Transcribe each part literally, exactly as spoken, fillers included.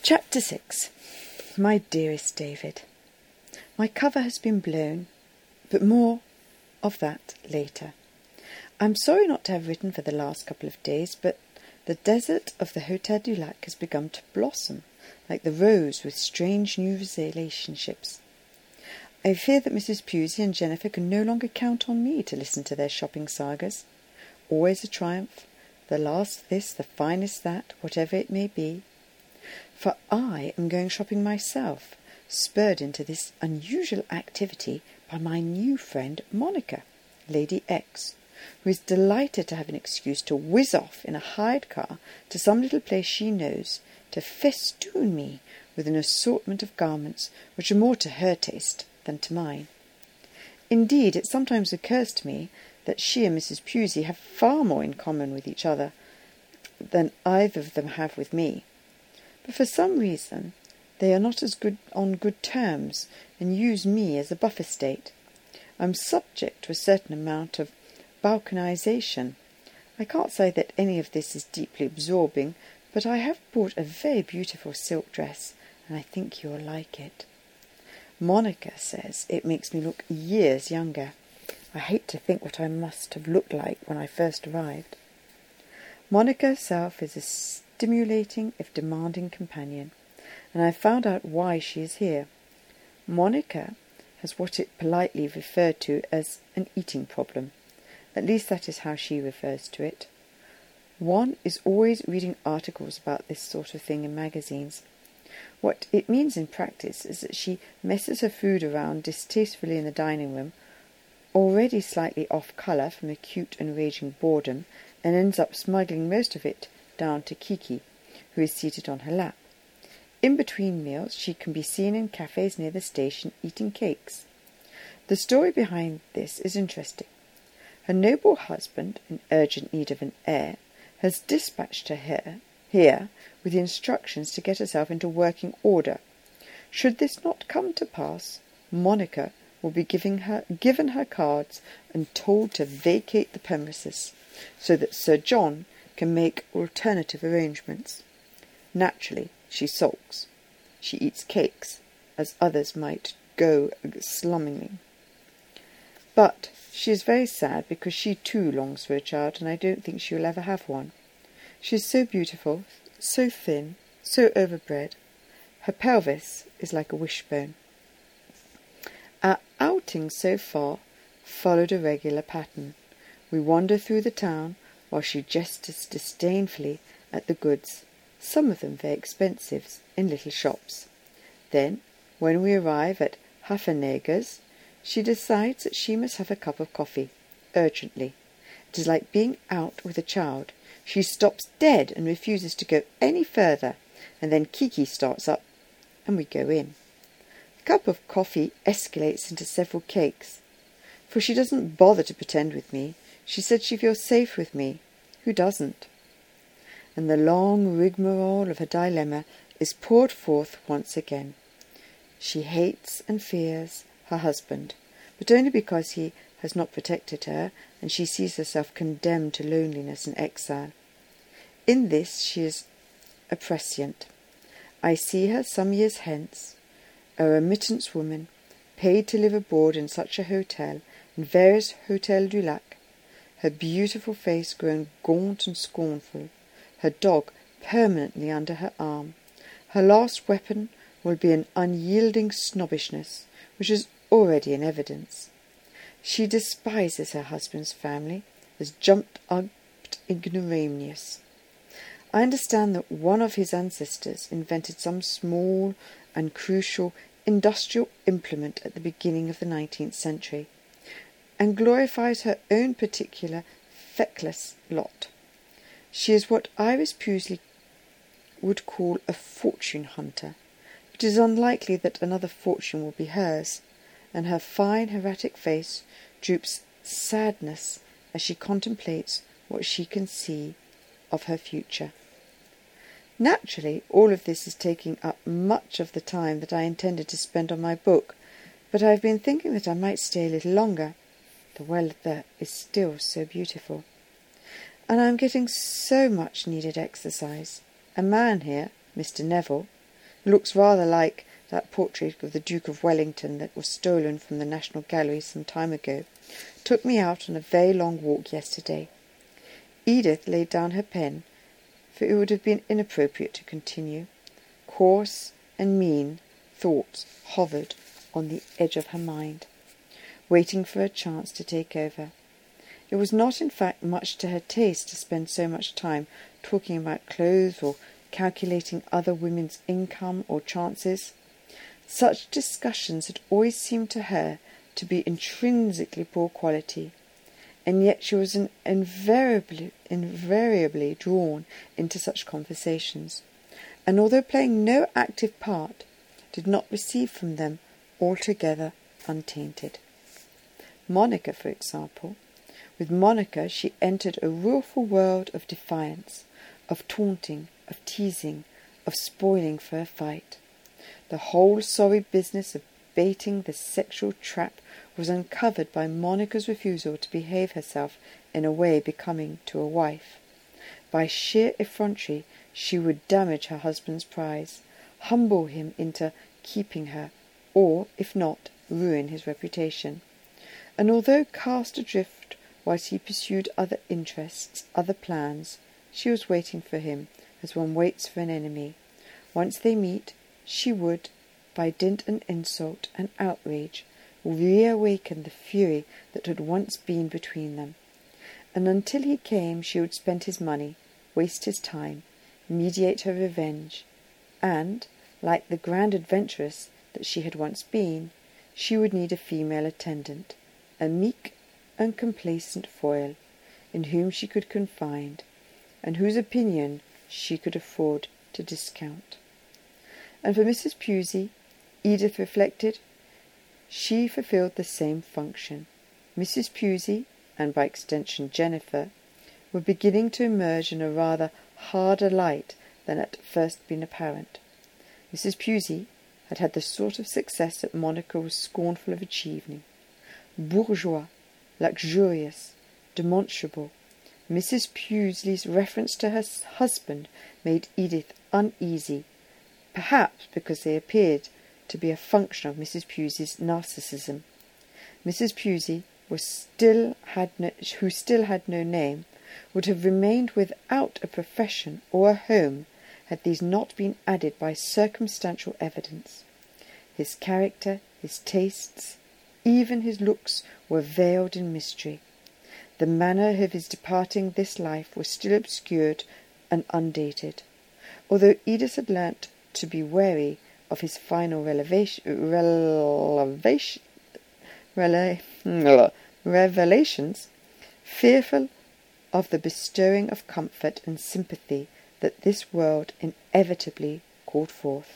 Chapter six. My dearest David, my cover has been blown, but more of that later. I'm sorry not to have written for the last couple of days, but the desert of the Hotel du Lac has begun to blossom, like the rose with strange new relationships. I fear that Missus Pusey and Jennifer can no longer count on me to listen to their shopping sagas. Always a triumph, the last this, the finest that, whatever it may be. For I am going shopping myself, spurred into this unusual activity by my new friend Monica, Lady X, who is delighted to have an excuse to whiz off in a hired car to some little place she knows, to festoon me with an assortment of garments which are more to her taste than to mine. Indeed, it sometimes occurs to me that she and Missus Pusey have far more in common with each other than either of them have with me. But for some reason they are not as good on good terms, and use me as a buffer state. I'm subject to a certain amount of balkanization. I can't say that any of this is deeply absorbing, but I have bought a very beautiful silk dress, and I think you'll like it. Monica says it makes me look years younger. I hate to think what I must have looked like when I first arrived. Monica herself is a stimulating if demanding companion, and I have found out why she is here. Monica has what it politely referred to as an eating problem. At least that is how she refers to it. One is always reading articles about this sort of thing in magazines. What it means in practice is that she messes her food around distastefully in the dining room, already slightly off colour from acute and raging boredom, and ends up smuggling most of it down to Kiki, who is seated on her lap. In between meals she can be seen in cafes near the station eating cakes. The story behind this is interesting. Her noble husband, in urgent need of an heir, has dispatched her here, here with the instructions to get herself into working order. Should this not come to pass, Monica will be giving her, given her cards and told to vacate the premises, so that Sir John can make alternative arrangements. Naturally, she sulks. She eats cakes, as others might go slummingly. But she is very sad because she too longs for a child, and I don't think she will ever have one. She is so beautiful, so thin, so overbred. Her pelvis is like a wishbone. Our outing so far followed a regular pattern. We wander through the town while she gestures disdainfully at the goods, some of them very expensive, in little shops. Then, when we arrive at Hafenegger's, she decides that she must have a cup of coffee, urgently. It is like being out with a child. She stops dead and refuses to go any further, and then Kiki starts up, and we go in. The cup of coffee escalates into several cakes, for she doesn't bother to pretend with me. She said she feels safe with me. Who doesn't? And the long rigmarole of her dilemma is poured forth once again. She hates and fears her husband, but only because he has not protected her, and she sees herself condemned to loneliness and exile. In this she is a prescient. I see her some years hence, a remittance woman, paid to live abroad in such a hotel, in various Hôtel du Lac, her beautiful face grown gaunt and scornful, her dog permanently under her arm. Her last weapon will be an unyielding snobbishness, which is already in evidence. She despises her husband's family, has jumped up ignoramus. I understand that one of his ancestors invented some small and crucial industrial implement at the beginning of the nineteenth century, and glorifies her own particular feckless lot. She is what Iris Pusey would call a fortune hunter. It is unlikely that another fortune will be hers, and her fine hieratic face droops sadness as she contemplates what she can see of her future. Naturally, all of this is taking up much of the time that I intended to spend on my book, but I have been thinking that I might stay a little longer. The weather is still so beautiful, and I am getting so much needed exercise. A man here, Mister Neville, looks rather like that portrait of the Duke of Wellington that was stolen from the National Gallery some time ago, took me out on a very long walk yesterday." Edith laid down her pen, for it would have been inappropriate to continue. Coarse and mean thoughts hovered on the edge of her mind, waiting for a chance to take over. It was not, in fact, much to her taste to spend so much time talking about clothes or calculating other women's income or chances. Such discussions had always seemed to her to be intrinsically poor quality, and yet she was an invariably, invariably drawn into such conversations, and although playing no active part, did not receive from them altogether untainted. Monica, for example. With Monica she entered a wilful world of defiance, of taunting, of teasing, of spoiling for a fight. The whole sorry business of baiting the sexual trap was uncovered by Monica's refusal to behave herself in a way becoming to a wife. By sheer effrontery she would damage her husband's prize, humble him into keeping her, or, if not, ruin his reputation. And although cast adrift whilst he pursued other interests, other plans, she was waiting for him as one waits for an enemy. Once they meet, she would, by dint and insult and outrage, reawaken the fury that had once been between them. And until he came she would spend his money, waste his time, meditate her revenge, and, like the grand adventuress that she had once been, she would need a female attendant, a meek and complacent foil, in whom she could confide, and whose opinion she could afford to discount. And for Missus Pusey, Edith reflected, she fulfilled the same function. Missus Pusey, and by extension Jennifer, were beginning to emerge in a rather harder light than had at first been apparent. Missus Pusey had had the sort of success that Monica was scornful of achieving. Bourgeois, luxurious, demonstrable, Missus Pusey's reference to her husband made Edith uneasy, perhaps because they appeared to be a function of Missus Pusey's narcissism. Missus Pusey was still had no, who still had no name, would have remained without a profession or a home had these not been added by circumstantial evidence. His character, his tastes, even his looks were veiled in mystery. The manner of his departing this life was still obscured and undated, although Edith had learnt to be wary of his final relevation, relevation, rele, revelations, fearful of the bestowing of comfort and sympathy that this world inevitably called forth.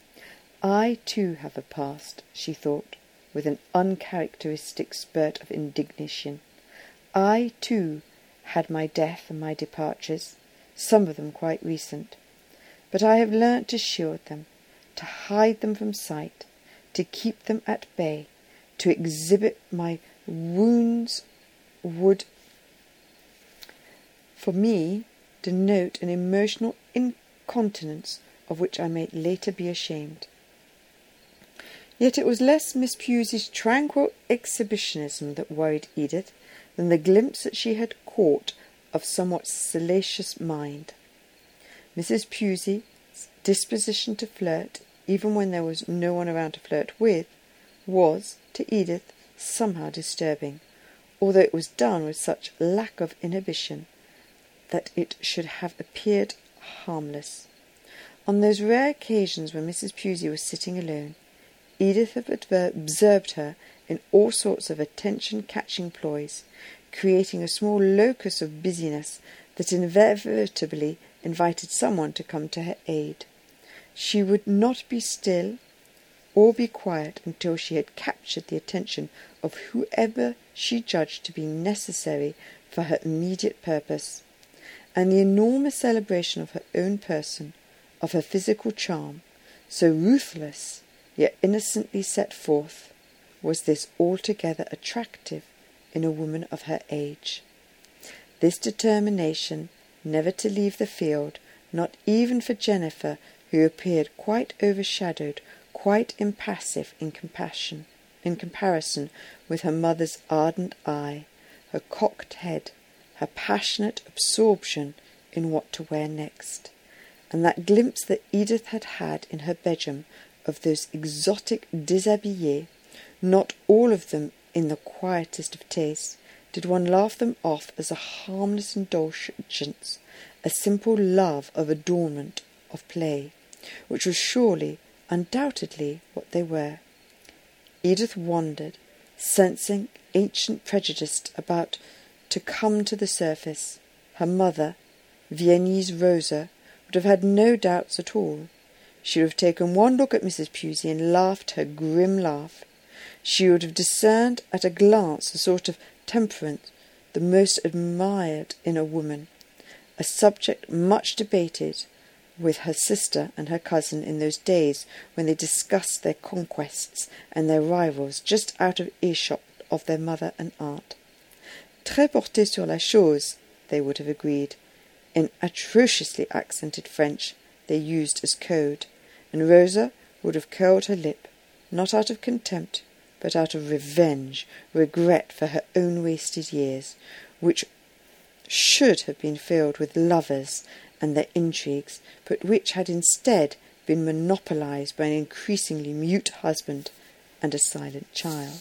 I too have a past, she thought, with an uncharacteristic spurt of indignation. I too had my death and my departures, some of them quite recent, but I have learnt to shield them, to hide them from sight, to keep them at bay, to exhibit my wounds would, for me, denote an emotional incontinence of which I may later be ashamed. Yet it was less Miss Pusey's tranquil exhibitionism that worried Edith than the glimpse that she had caught of somewhat salacious mind. Missus Pusey's disposition to flirt, even when there was no one around to flirt with, was, to Edith, somehow disturbing, although it was done with such lack of inhibition that it should have appeared harmless. On those rare occasions when Missus Pusey was sitting alone, Edith had observed her in all sorts of attention-catching ploys, creating a small locus of busyness that inevitably invited someone to come to her aid. She would not be still or be quiet until she had captured the attention of whoever she judged to be necessary for her immediate purpose, and the enormous celebration of her own person, of her physical charm, so ruthless yet innocently set forth, was this altogether attractive in a woman of her age. This determination never to leave the field, not even for Jennifer, who appeared quite overshadowed, quite impassive in compassion, in comparison with her mother's ardent eye, her cocked head, her passionate absorption in what to wear next, and that glimpse that Edith had had in her bedroom of those exotic déshabillés, not all of them in the quietest of tastes, did one laugh them off as a harmless indulgence, a simple love of adornment, of play, which was surely, undoubtedly, what they were. Edith wondered, sensing ancient prejudice about to come to the surface. Her mother, Viennese Rosa, would have had no doubts at all. She would have taken one look at Missus Pusey and laughed her grim laugh. She would have discerned at a glance the sort of temperament the most admired in a woman, a subject much debated with her sister and her cousin in those days when they discussed their conquests and their rivals just out of earshot of their mother and aunt. Très porté sur la chose, they would have agreed, in atrociously accented French they used as code, and Rosa would have curled her lip, not out of contempt, but out of revenge, regret for her own wasted years, which should have been filled with lovers and their intrigues, but which had instead been monopolized by an increasingly mute husband and a silent child.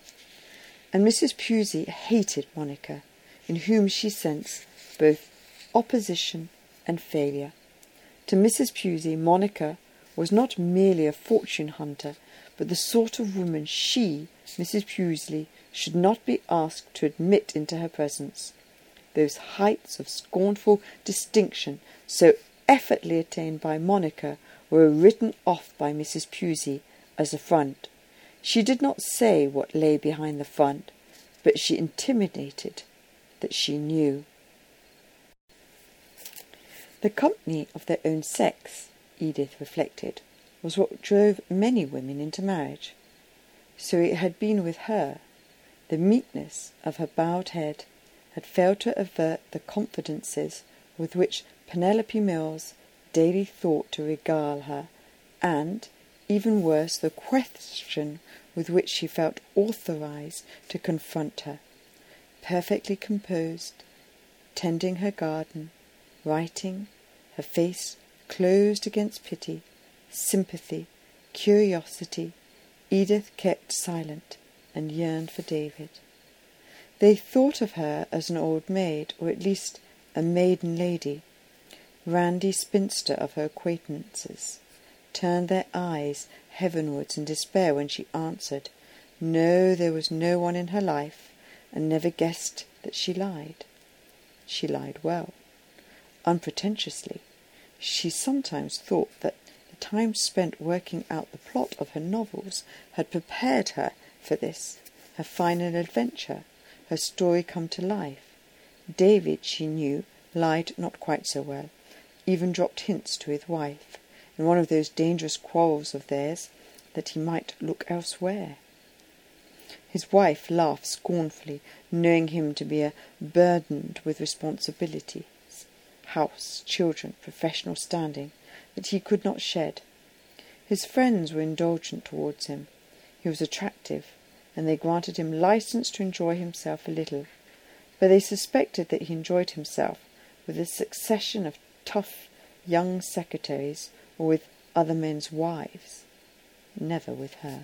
And Missus Pusey hated Monica, in whom she sensed both opposition and failure. To Missus Pusey, Monica was not merely a fortune hunter, but the sort of woman she, Missus Pusey, should not be asked to admit into her presence. Those heights of scornful distinction so effortlessly attained by Monica were written off by Missus Pusey as a front. She did not say what lay behind the front, but she intimated that she knew. The company of their own sex, Edith reflected, was what drove many women into marriage. So it had been with her. The meekness of her bowed head had failed to avert the confidences with which Penelope Mills daily thought to regale her, and, even worse, the question with which she felt authorized to confront her, perfectly composed, tending her garden, writing, her face closed against pity, sympathy, curiosity, Edith kept silent and yearned for David. They thought of her as an old maid, or at least a maiden lady. Randy spinster of her acquaintances turned their eyes heavenwards in despair when she answered, no, there was no one in her life, and never guessed that she lied. She lied well, unpretentiously. She sometimes thought that the time spent working out the plot of her novels had prepared her for this, her final adventure, her story come to life. David, she knew, lied not quite so well, even dropped hints to his wife, in one of those dangerous quarrels of theirs, that he might look elsewhere. His wife laughed scornfully, knowing him to be a burdened with responsibilities, house, children, professional standing, that he could not shed. His friends were indulgent towards him. He was attractive, and they granted him license to enjoy himself a little, but they suspected that he enjoyed himself with a succession of tough young secretaries or with other men's wives, never with her.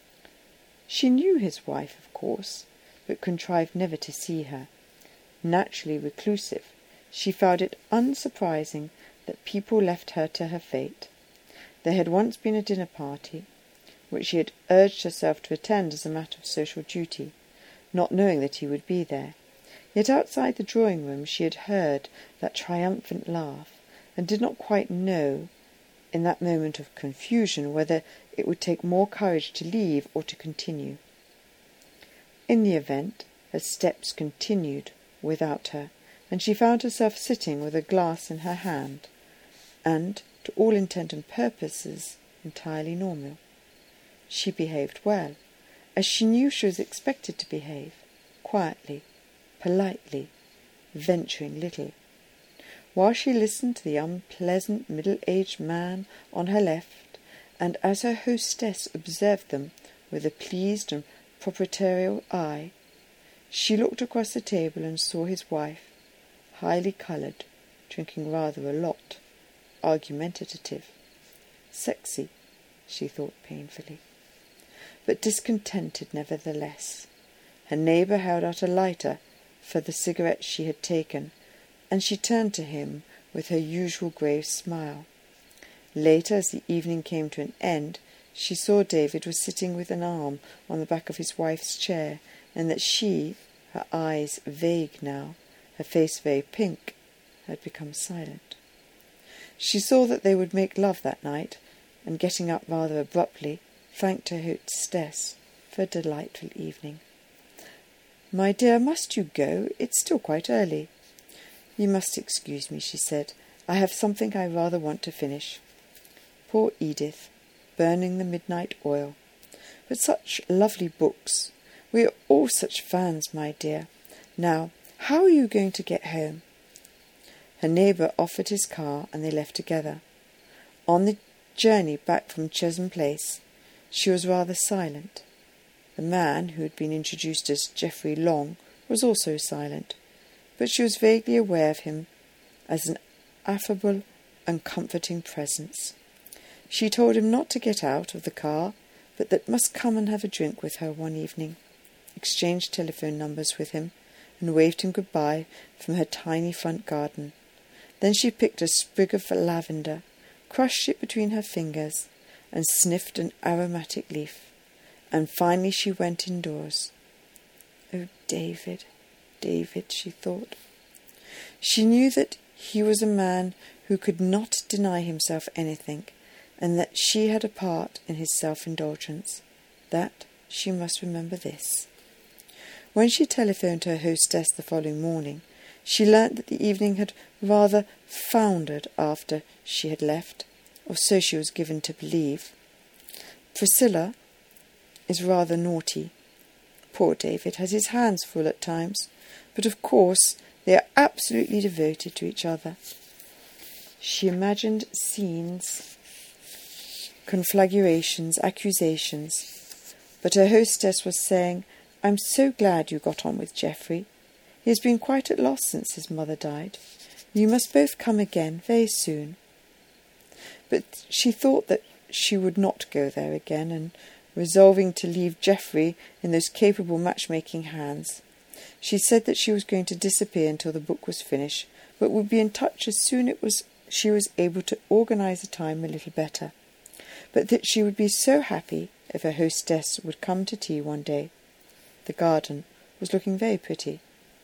She knew his wife, of course, but contrived never to see her. Naturally reclusive, she found it unsurprising that people left her to her fate. There had once been a dinner party, which she had urged herself to attend as a matter of social duty, not knowing that he would be there. Yet outside the drawing-room she had heard that triumphant laugh, and did not quite know, in that moment of confusion, whether it would take more courage to leave or to continue. In the event, her steps continued without her, and she found herself sitting with a glass in her hand, and, to all intent and purposes, entirely normal. She behaved well, as she knew she was expected to behave, quietly, politely, venturing little. while she listened to the unpleasant middle-aged man on her left, and as her hostess observed them with a pleased and proprietorial eye, she looked across the table and saw his wife, highly coloured, drinking rather a lot, argumentative, sexy, she thought painfully, but discontented nevertheless. Her neighbour held out a lighter for the cigarette she had taken, and she turned to him with her usual grave smile. Later, as the evening came to an end, she saw David was sitting with an arm on the back of his wife's chair, and that she, her eyes vague now, her face very pink, had become silent. She saw that they would make love that night, and getting up rather abruptly, thanked her hostess for a delightful evening. "My dear, must you go? It's still quite early." "You must excuse me," she said. "I have something I rather want to finish." Poor Edith, burning the midnight oil. "But such lovely books. We are all such fans, my dear. Now, how are you going to get home?" Her neighbour offered his car, and they left together. On the journey back from Chesham Place, she was rather silent. The man, who had been introduced as Geoffrey Long, was also silent, but she was vaguely aware of him as an affable and comforting presence. She told him not to get out of the car, but that must come and have a drink with her one evening, exchanged telephone numbers with him, and waved him good-bye from her tiny front garden. Then she picked a sprig of lavender, crushed it between her fingers, and sniffed an aromatic leaf. And finally she went indoors. Oh, David, David, she thought. She knew that he was a man who could not deny himself anything, and that she had a part in his self-indulgence. That she must remember this. When she telephoned to her hostess the following morning, she learnt that the evening had rather foundered after she had left, or so she was given to believe. Priscilla is rather naughty. Poor David has his hands full at times, but of course they are absolutely devoted to each other. She imagined scenes, conflagrations, accusations, but her hostess was saying, "I'm so glad you got on with Geoffrey. He has been quite at loss since his mother died. You must both come again very soon." But she thought that she would not go there again, and resolving to leave Geoffrey in those capable matchmaking hands, she said that she was going to disappear until the book was finished, but would be in touch as soon as it was she was able to organise the time a little better, but that she would be so happy if her hostess would come to tea one day. The garden was looking very pretty.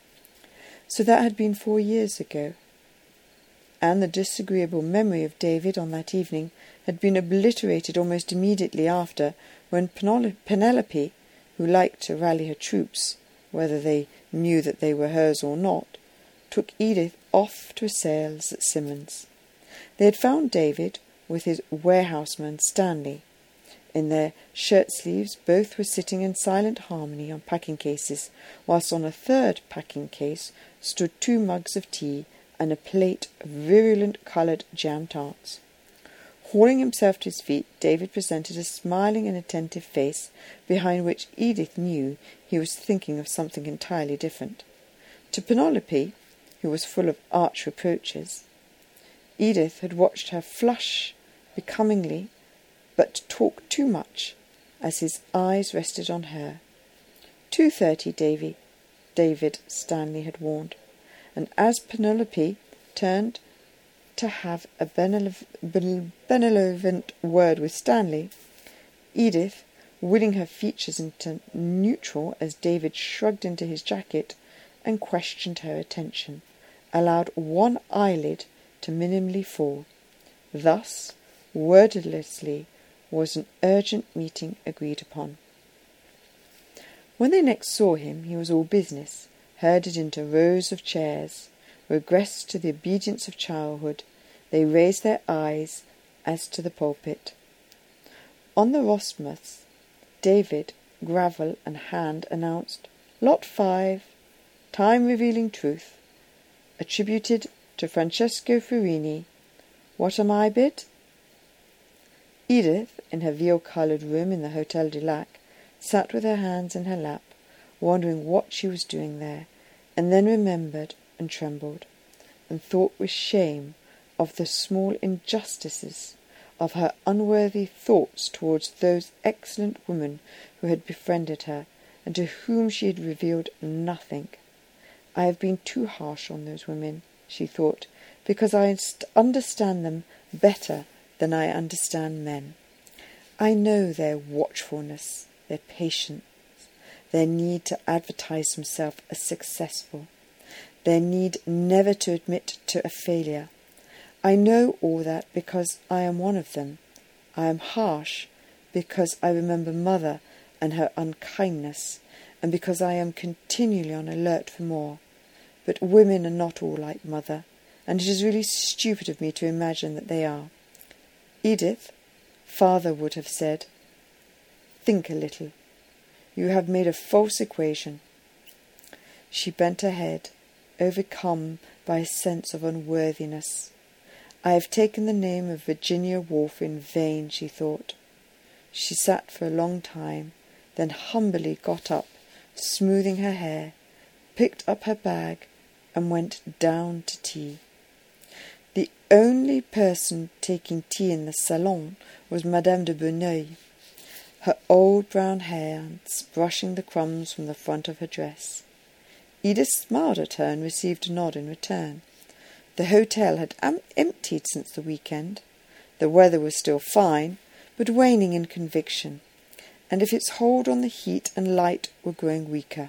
So that had been four years ago, and the disagreeable memory of David on that evening had been obliterated almost immediately after, when Penelope, who liked to rally her troops, whether they knew that they were hers or not, took Edith off to a sales at Simmons. They had found David with his warehouseman Stanley. In their shirt-sleeves both were sitting in silent harmony on packing-cases, whilst on a third packing-case stood two mugs of tea and a plate of virulent-coloured jam tarts. Hauling himself to his feet, David presented a smiling and attentive face, behind which Edith knew he was thinking of something entirely different. To Penelope, who was full of arch reproaches, Edith had watched her flush becomingly, but talk too much, as his eyes rested on her. Two thirty, Davy, David Stanley had warned, and as Penelope turned to have a benevolent word with Stanley, Edith, willing her features into neutral as David shrugged into his jacket and questioned her attention, allowed one eyelid to minimally fall. Thus, wordlessly, was an urgent meeting agreed upon. When they next saw him, he was all business, herded into rows of chairs. Regressed to the obedience of childhood, they raised their eyes as to the pulpit. On the rostmus, David, gavel and hand, announced, "Lot five, time revealing truth, attributed to Francesco Furini. What am I bid? Edith, in her veal-coloured room in the Hotel du Lac, sat with her hands in her lap, wondering what she was doing there, and then remembered and trembled, and thought with shame of the small injustices of her unworthy thoughts towards those excellent women who had befriended her, and to whom she had revealed nothing. I have been too harsh on those women, she thought, because I understand them better than I understand men. I know their watchfulness, their patience, their need to advertise themselves as successful, their need never to admit to a failure. I know all that because I am one of them. I am harsh because I remember Mother and her unkindness, and because I am continually on alert for more. But women are not all like Mother, and it is really stupid of me to imagine that they are. Edith, Father would have said, think a little. You have made a false equation. She bent her head, overcome by a sense of unworthiness. I have taken the name of Virginia Woolf in vain, she thought. She sat for a long time, then humbly got up, smoothing her hair, picked up her bag, and went down to tea. The only person taking tea in the salon was Madame de Bonneuil, her old brown hands brushing the crumbs from the front of her dress. Edith smiled at her and received a nod in return. The hotel had am- emptied since the weekend. The weather was still fine, but waning in conviction, and if its hold on the heat and light were growing weaker.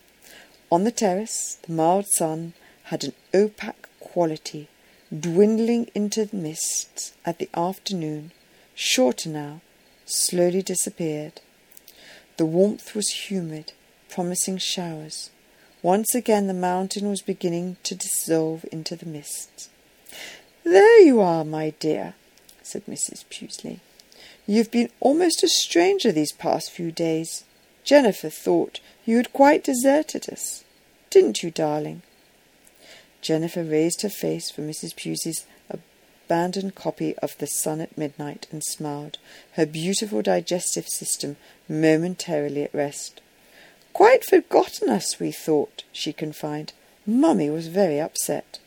On the terrace, the mild sun had an opaque quality, dwindling into the mists at the afternoon, shorter now, slowly disappeared. The warmth was humid, promising showers. Once again the mountain was beginning to dissolve into the mists. "There you are, my dear," said Missus Pusely. "You've been almost a stranger these past few days. Jennifer thought you had quite deserted us. Didn't you, darling?" Jennifer raised her face for Missus Pusey's abandoned copy of The Sun at Midnight and smiled, her beautiful digestive system momentarily at rest. "Quite forgotten us, we thought," she confided. "Mummy was very upset."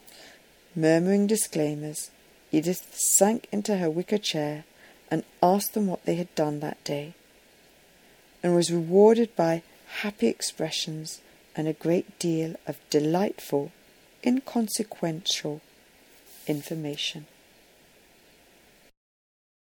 Murmuring disclaimers, Edith sank into her wicker chair and asked them what they had done that day, and was rewarded by happy expressions and a great deal of delightful, inconsequential information.